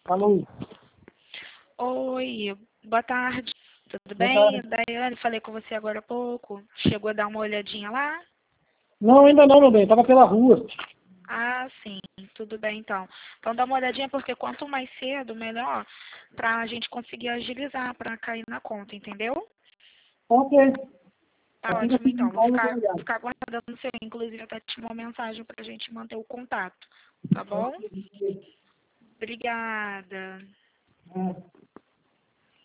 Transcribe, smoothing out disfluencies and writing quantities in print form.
Falou. Oi, boa tarde. Tudo Boa bem? tarde. Daiane, falei com você agora há pouco. Chegou a dar uma olhadinha lá? Não, ainda não, meu bem. Tava pela rua. Ah, sim. Tudo bem, então. Então dá uma olhadinha, porque quanto mais cedo, melhor, pra gente conseguir agilizar, pra cair na conta, entendeu? Ok. Tá Assim que eu ótimo, então. Vou pintar, eu vou ligar. ficar aguardando o seu. Inclusive, até te uma mensagem pra gente manter o contato. Tá bom? Ok. Obrigada. É.